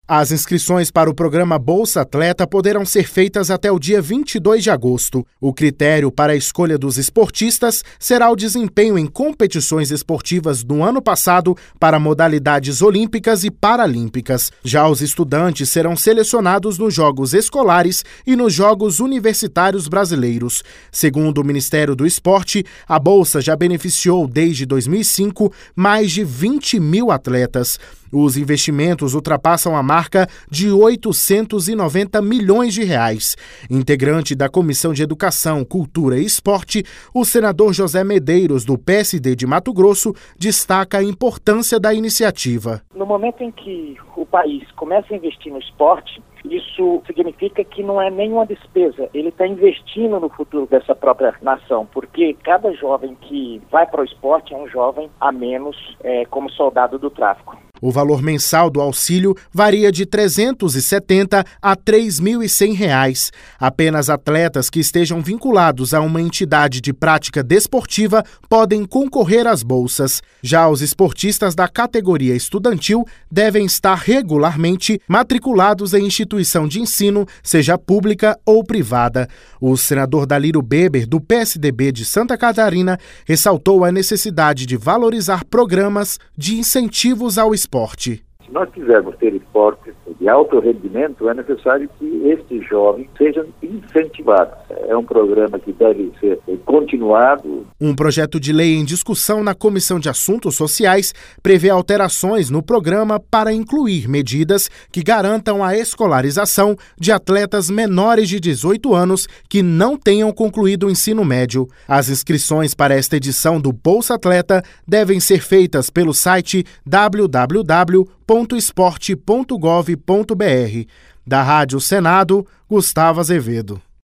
As inscrições para o programa Bolsa Atleta poderão ser feitas até o dia 22 de agosto. O critério para a escolha dos esportistas será o desempenho em competições esportivas do ano passado para modalidades olímpicas e paralímpicas. Já os estudantes serão selecionados nos Jogos Escolares e nos Jogos Universitários Brasileiros. Segundo o Ministério do Esporte, a Bolsa já beneficiou desde 2005 mais de 20 mil atletas. Os investimentos ultrapassam a marca de 890 milhões de reais. Integrante da Comissão de Educação, Cultura e Esporte, o senador José Medeiros, do PSD de Mato Grosso, destaca a importância da iniciativa. No momento em que o país começa a investir no esporte, isso significa que não é nenhuma despesa, ele está investindo no futuro dessa própria nação, porque cada jovem que vai para o esporte é um jovem a menos como soldado do tráfico. O valor mensal do auxílio varia de R$ 370 a R$ 3.100. Apenas atletas que estejam vinculados a uma entidade de prática desportiva podem concorrer às bolsas. Já os esportistas da categoria estudantil devem estar regularmente matriculados em instituição de ensino, seja pública ou privada. O senador Daliro Beber, do PSDB de Santa Catarina, ressaltou a necessidade de valorizar programas de incentivos ao esporte. Se nós quisermos ter esportes de alto rendimento, é necessário que estes jovens sejam incentivados. É um programa que deve ser continuado. Um projeto de lei em discussão na Comissão de Assuntos Sociais prevê alterações no programa para incluir medidas que garantam a escolarização de atletas menores de 18 anos que não tenham concluído o ensino médio. As inscrições para esta edição do Bolsa Atleta devem ser feitas pelo site www.esporte.gov.br. Da Rádio Senado, Gustavo Azevedo.